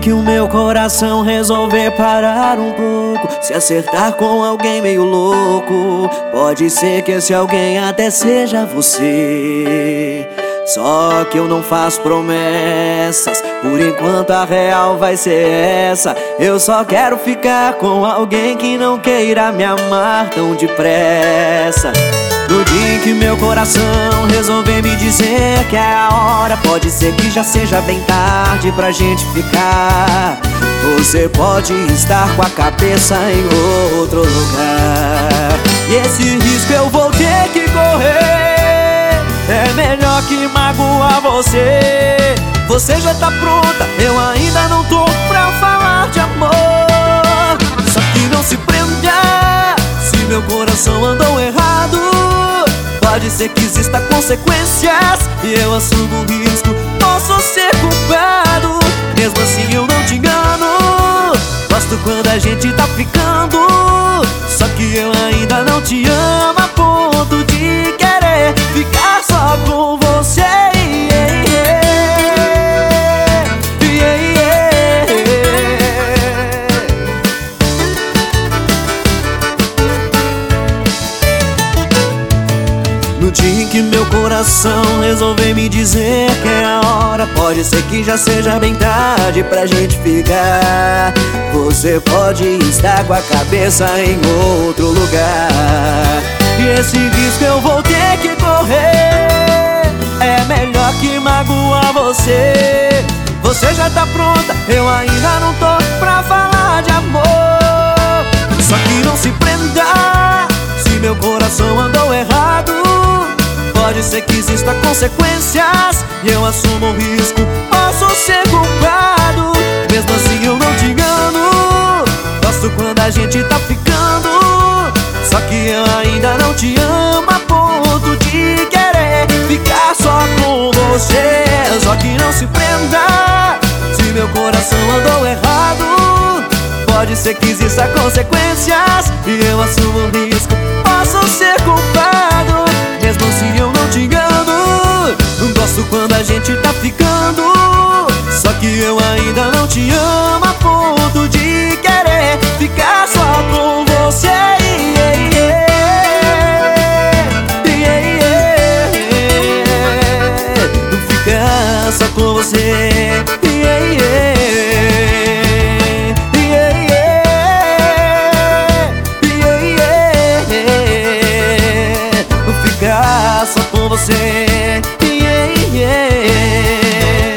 que o meu coração resolver parar um pouco, se acertar com alguém meio louco, pode ser que esse alguém até seja você. Só que eu não faço promessas, por enquanto a real vai ser essa. Eu só quero ficar com alguém que não queira me amar tão depressa. No dia em que meu coração resolver me dizer que é a hora, pode ser que já seja bem tarde pra gente ficar. Você pode estar com a cabeça em outro lugar, e esse risco eu vou ter que correr. É melhor que magoar você. Você já tá pronta, eu ainda não tô pra falar de amor. Só que não se prenda, se meu coração andou errado, pode ser que exista consequências e eu assumo o risco, posso ser culpado. Mesmo assim eu não te engano, gosto quando a gente tá ficando. Só que eu ainda não te amo a ponto de querer ficar só com você. No dia em que meu coração resolver me dizer que é a hora, pode ser que já seja bem tarde pra gente ficar. Você pode estar com a cabeça em outro lugar, e esse risco eu vou ter que correr. É melhor que magoar você. Você já tá pronta, eu ainda não tô pra falar de amor. Só que não se prenda, se meu coração andou errado, pode ser que exista consequências e eu assumo o risco, posso ser culpado. Mesmo assim eu não te engano, gosto quando a gente tá ficando. Só que eu ainda não te amo a ponto de querer ficar só com você. Só que não se prenda, se meu coração andou errado, pode ser que exista consequências e eu assumo o risco, posso ser culpado. Mesmo assim eu não te engano, gosto quando a gente tá ficando. Só que eu ainda não te amo a ponto de querer ficar só com você. Não ficar só com você. Só com você.